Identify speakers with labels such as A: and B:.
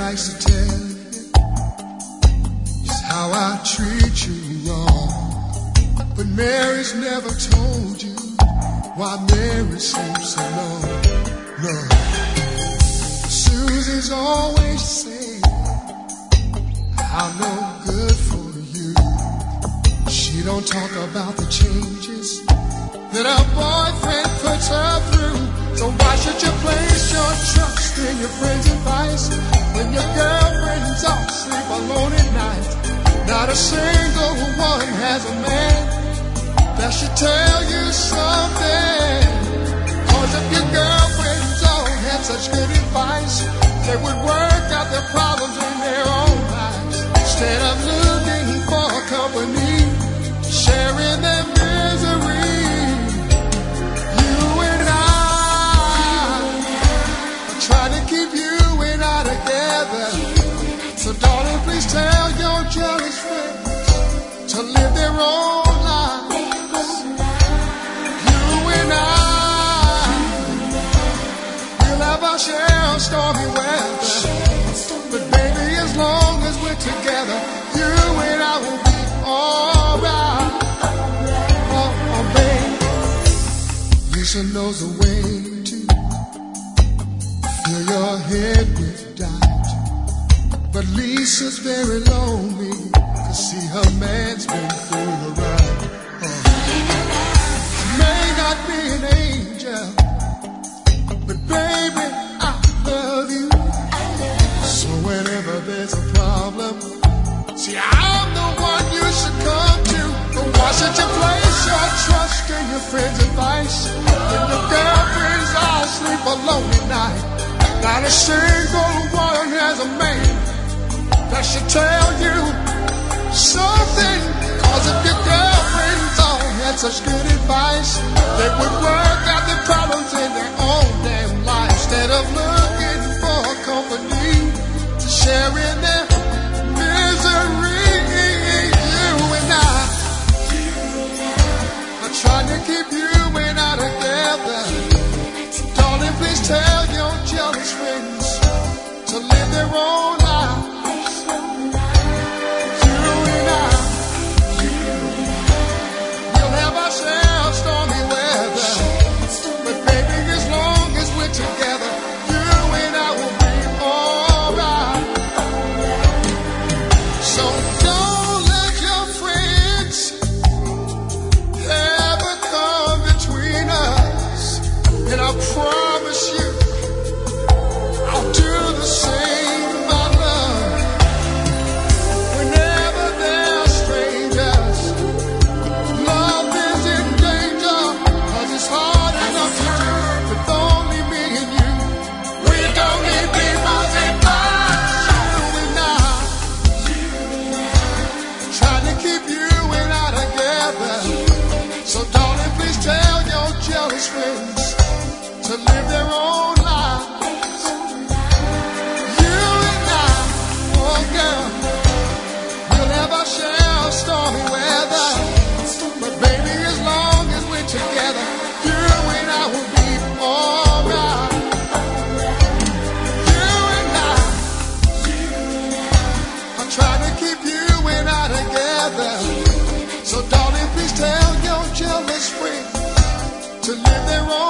A: likes to tell you just how I treat you wrong. But Mary's never told you why Mary sleeps so long. No, Susie's always saying I'm no good for you. She don't talk about the changes that her boyfriend puts her through. So why should you place your trust in your friend's advice when your girlfriends all sleep alone at night? Not a single one has a man that should tell you something. Cause if your girlfriends all had such good advice, they would work out their problems in their own lives, instead of looking for company, sharing their misery. You and I are trying to keep you and I together. So darling, please tell your jealous friends to live their own lives. You and I will have our share of stormy weather, but baby, as long as we're together, you and I will be alright. Oh, baby, Lisa knows the way to fill your head with doubt, but Lisa's very lonely to see her man's been through the ride. She may not be an angel, but baby, I love you. So whenever there's a problem, see, I'm the one you should come to. But why should you place your trust in your friend's advice when your girlfriends all sleep alone at night? Not a single one has a man that should tell you something. Cause if your girlfriends all had such good advice, they would work out their problems in their own damn life, instead of looking for company to share in their misery. You and I are trying to keep you and I together. Darling, please tell your jealous friends to live their own lives. You and I, we'll have our share of stormy weather, but baby, as long as we're together, you and I will be alright. So don't let your friends ever come between us, and I promise you I'll do the same, my love. Whenever they're strangers, love is in danger, cause it's hard enough to do with only me and you. We don't need people's advice. You and I, trying to keep you and I together. So darling, please tell your jealous friends to live their own lives. You and I, oh girl, we'll have our share of stormy weather, but baby, as long as we're together, you and I will be alright. You and I are trying to keep you and I together. So darling, please tell your jealous friends to live their own